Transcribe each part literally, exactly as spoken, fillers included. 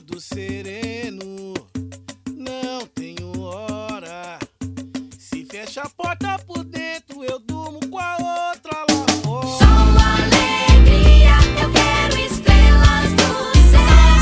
do sereno, não tenho hora. Se fecha a porta por dentro, eu durmo com a outra lá fora. Sol, alegria, eu quero estrelas do céu.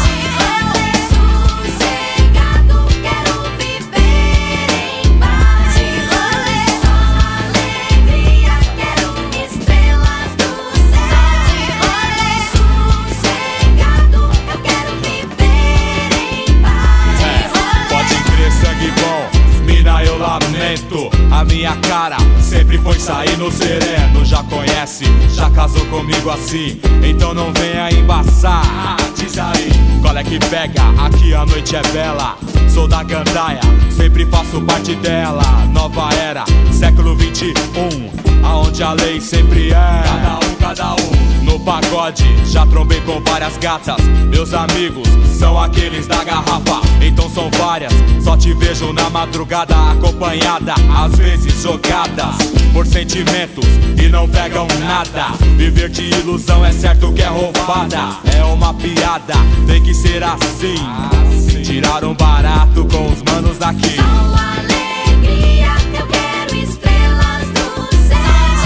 Sossegado, quero viver em paz. Sol, alegria, quero estrelas do céu. Sossegado, eu quero viver em paz. É, pode crer, sangue bom, mina, eu lamento. A minha cara sempre foi sair no sereno. Já conhece, já casou comigo assim, então não venha embaçar. Diz aí, qual é que pega? Aqui a noite é bela. Sou da gandaia, sempre faço parte dela. Nova era, século vinte e um, aonde a lei sempre é cada um, cada um. No pagode, já trombei com várias gatas. Meus amigos são aqueles da garrafa, então são várias. Só te vejo na madrugada acompanhada, às vezes jogadas por sentimentos e não pegam nada. Viver de ilusão é certo que é roubada. É uma piada, tem que ser assim. Tiraram barato com os manos daqui. Sol, alegria, eu quero estrelas do céu.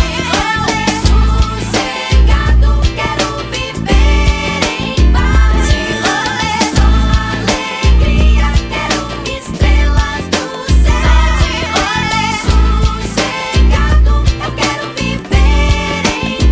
Sossegado, quero viver em paz. Sol, alegria, quero estrelas do céu. Sossegado, eu quero viver em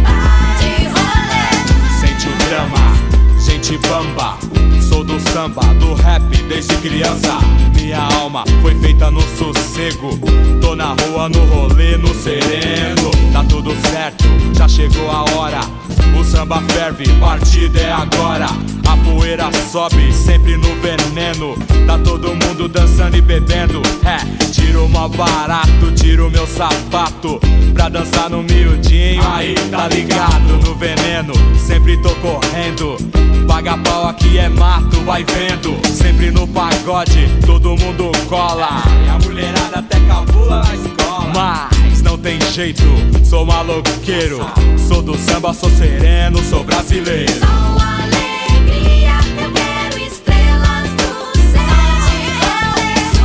paz. Sente o drama, gente bamba. Sou do samba, do rap desde criança. Minha alma foi feita no sossego. Tô na rua, no rolê, no sereno. Tá tudo certo, já chegou a hora. O samba ferve, partida é agora. A poeira sobe, sempre no veneno. Tá todo mundo dançando e bebendo. É, tiro mó barato, tiro meu sapato pra dançar no miudinho. Aí, tá ligado, no veneno, sempre tô correndo. Paga pau aqui é mato, vai vendo. Sempre no pagode, todo mundo cola. E a mulherada até cabula na escola. Mas não tem jeito, sou maloqueiro. Sou do samba, sou sereno, sou brasileiro. Sol, alegria, eu quero estrelas do céu.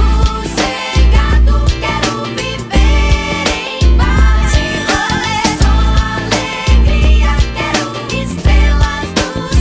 Sossegado, quero viver em paz. Sol, alegria, quero estrelas do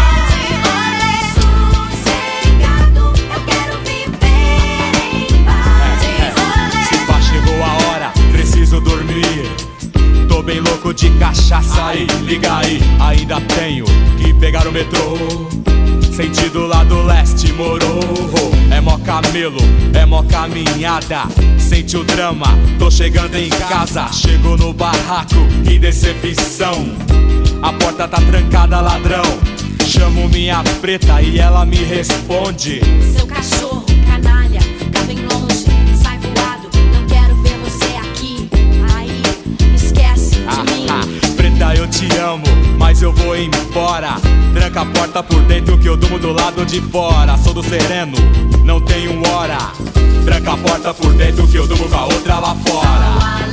céu. Sossegado, eu quero viver em paz. É, é. Se pá, chegou a hora, preciso dormir. Tô bem louco de cachaça aí, liga aí. Ainda tenho que pegar o metrô, sentido lá do leste, morou. É mó camelo, é mó caminhada. Sente o drama, tô chegando em casa. Chego no barraco, que decepção. A porta tá trancada, ladrão. Chamo minha preta e ela me responde: seu cachorro, canalha, fica bem longe, sai voado, não quero ver você aqui. Aí, esquece de ah, mim. ah, preta, eu te amo, mas eu vou embora. Tranca a porta por dentro que eu durmo do lado de fora. Sou do sereno, não tenho hora. Tranca a porta por dentro que eu durmo com a outra lá fora.